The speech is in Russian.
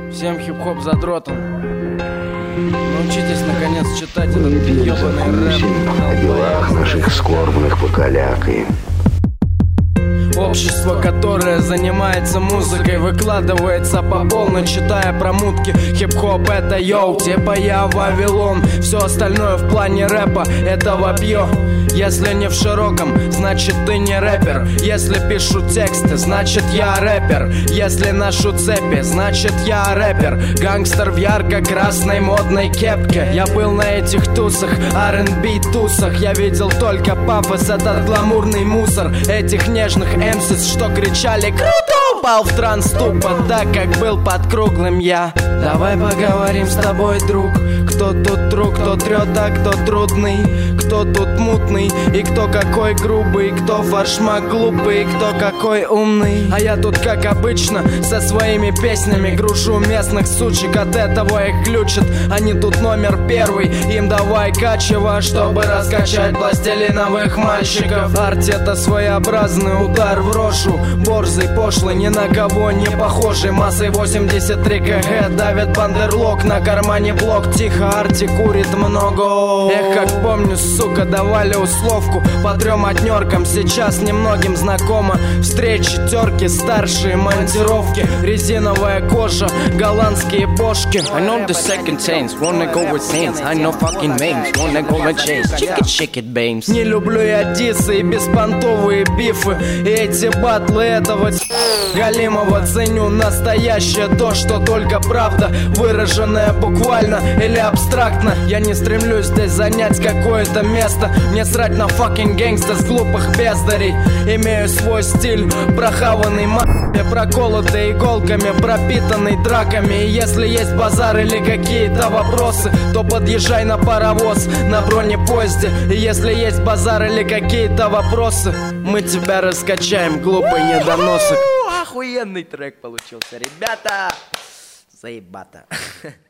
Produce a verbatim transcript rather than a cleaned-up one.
Всем хип-хоп задротом. Научитесь наконец читать этот ебаный рэп. О делах наших скорбных покалякаем. Общество, которое занимается музыкой, выкладывается по полной, читая про мутки. Хип-хоп это йоу, типа я Вавилон. Все остальное в плане рэпа это вопьё. Если не в широком, значит ты не рэпер. Если пишу тексты, значит я рэпер. Если ношу цепи, значит я рэпер. Гангстер в ярко-красной модной кепке. Я был на этих тусах, ар энд би тусах. Я видел только пафос, этот гламурный мусор. Этих нежных эмсис, что кричали «Круто!» Упал в транс тупо, так как был под круглым я. Давай поговорим с тобой, друг. Кто тут друг, кто трет, а кто трудный. Кто тут мутный, и кто какой грубый. Кто фаршмак глупый, кто какой умный. А я тут как обычно, со своими песнями грушу местных сучек, от этого их ключат. Они тут номер первый, им давай качево, чтобы раскачать пластилиновых мальчиков. Арт это своеобразный удар в рошу. Борзый, пошлый, ни на кого не похожий. Массой восемьдесят три килограмма давит бандерлог. На кармане блок, тихо, арти курит много. Эх, как помню, сука, давали условку по трем отнеркам. Сейчас немногим знакомо. Встречи, терки, старшие монтировки. Резиновая кожа, голландские бошки. I know the second chance, wanna go with saints. I know fucking names, wanna go and chase. Shake it, shake it, babes. Не люблю я дисы и беспонтовые бифы. И эти батлы этого галимого. Ценю настоящее, то, что только правда, выраженная буквально или абстрактно. Я не стремлюсь здесь занять какое-то место. Мне срать на fucking гэнгста с глупых бездарей. Имею свой стиль, прохаванный м***е, проколотый иголками, пропитанный драками. И если есть базар или какие-то вопросы, то подъезжай на паровоз, на бронепоезде. И если есть базар или какие-то вопросы, мы тебя раскачаем, глупый недоносок. Охуенный трек получился, ребята! Заебато.